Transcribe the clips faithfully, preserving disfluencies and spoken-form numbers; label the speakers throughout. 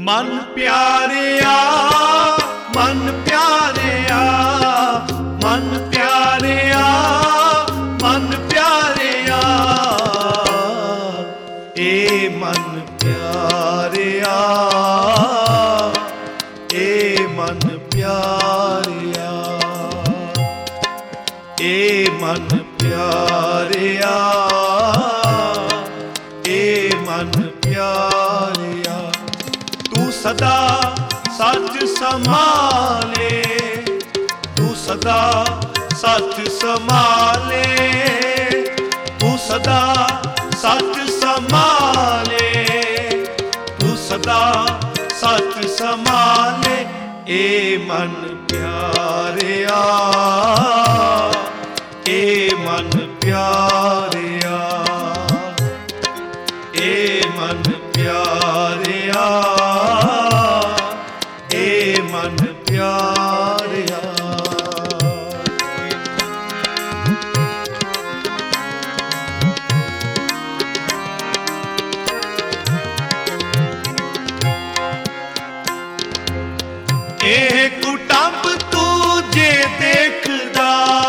Speaker 1: मन प्यारिया मन प्यारिया मन प्यारिया मन प्यारिया ए मन प्यारिया ए मन प्यारिया ए मन प्यारिया ए मन प्यारिया तू सदा सच संभाले तू सदा सच संभाले तू सदा सच संभाले तू सदा सच संभाले ए मन प्यारिया ए मन प्यारिया ए मन प्यारिया ए मन प्यारिया ए कुटंब तू जे देखदा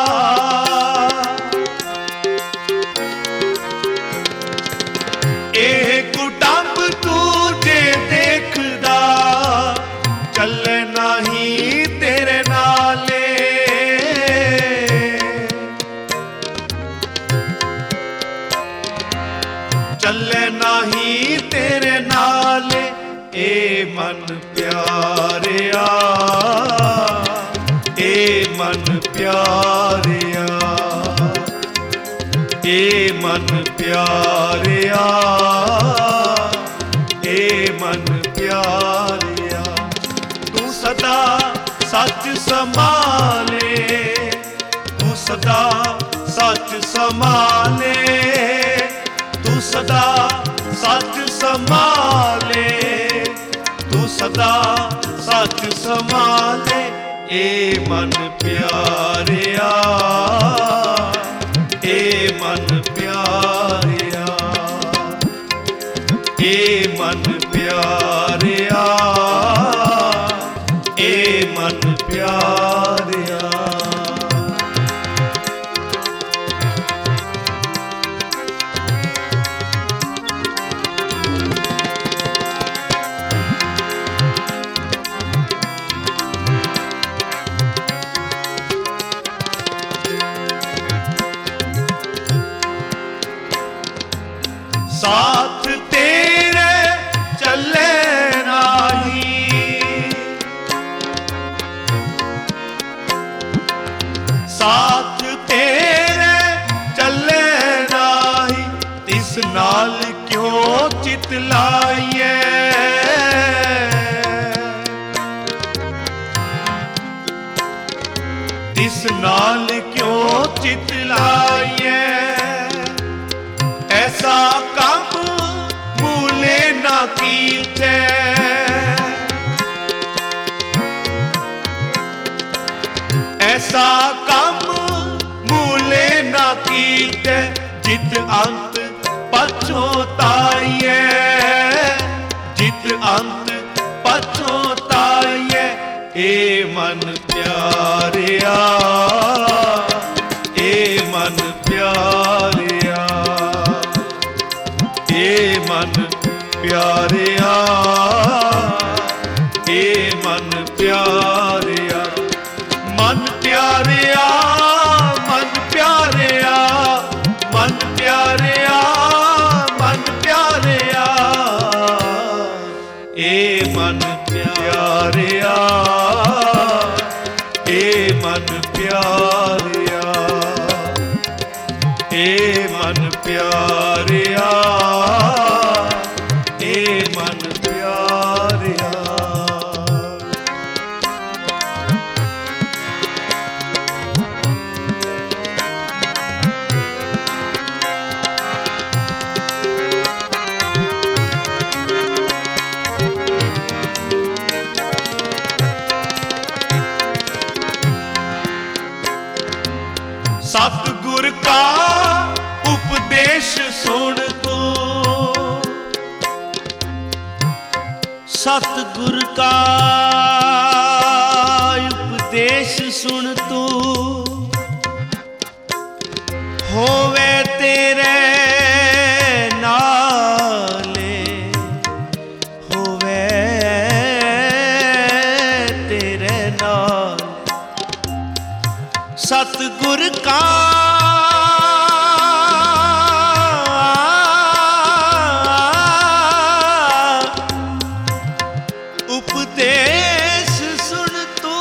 Speaker 1: ए कुटंब तू जे देखदा चले नहीं तेरे नाले चले नहीं तेरे नाले ए मन प्यारिया ए मन प्यारिया ए मन प्यारिया ए मन प्यारिया तू सदा सच संभाले तू सदा सच संभाले तू सदा सच संभाले तू सदा सच संभाले ए मन प्यारिया ए मन प्यारिया ए मन प्यारिया ए मन प्यारिया साथ तेरे चले नाही साथ तेरे चले नाही तिस नाल क्यों चितलाइए तिस नाल क्यों चितलाइए ऐसा काम भूले ना कीचे ऐसा काम भूले ना कीचे जित अंत पछताइए जित अंत पछताइए ए मन प्यारिया ए मन प्यारिया ए मन प्यारिया ए मन प्यारिया मन प्यारिया मन प्यारिया मन प्यारिया मन प्यारिया ए मन प्यारिया ए मन प्यारिया ए मन प्यारिया ए मन प्यारिया सतगुर का उपदेश सुन तू
Speaker 2: सतगुर का उपदेश सुन तू, होवे तेरे नाले, होवे तेरे नाल। सतगुर का उपदेश सुन तू,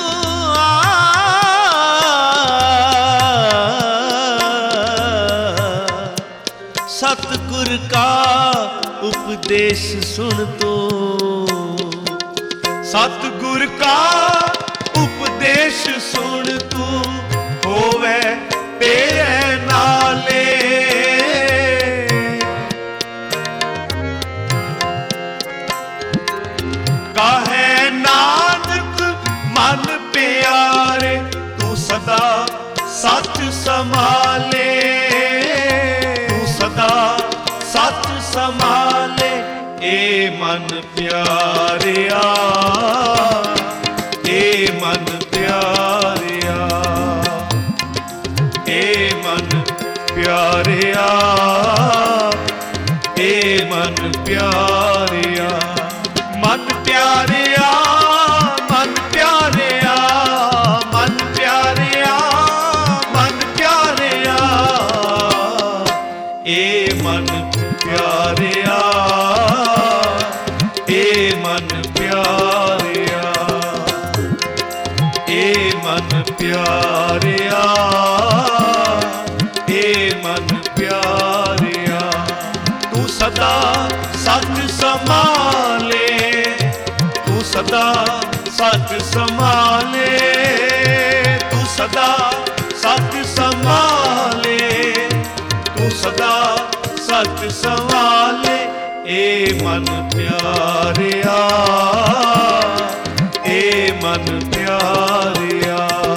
Speaker 2: सतगुर का उपदेश सुन तू,
Speaker 1: सतगुर का उपदेश सुन तू, होवे तेरे नाले। काहे नानक मन प्यारे, तू सदा सच संभाले, तू सदा सच संभाले। ए मन प्यारिया, ए मन प्यारिया, ए मन प्यारिया, ए मन प्यारिया। मन प्यारिया, मन प्यारिया, मन प्यारिया, मन प्यारिया। ए मन प्यारिया, ए मन प्यारिया, ए मन प्यारिया, ए मन प्यारिया। तू सदा सच संभाले, तू सदा सच संभाले, तू सदा सच संभाले, तू सदा सच संभाले। ए मन प्यारिया, ए मन प्यारिया,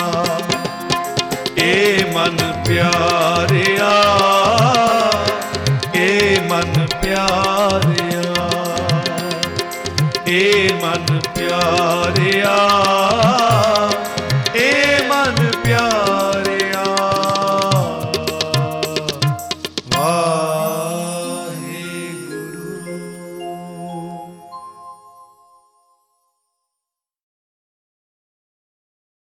Speaker 1: ए मन प्यारिया, ए मन प्यारिया, ए मन प्यारिया, ए मन प्यारिया।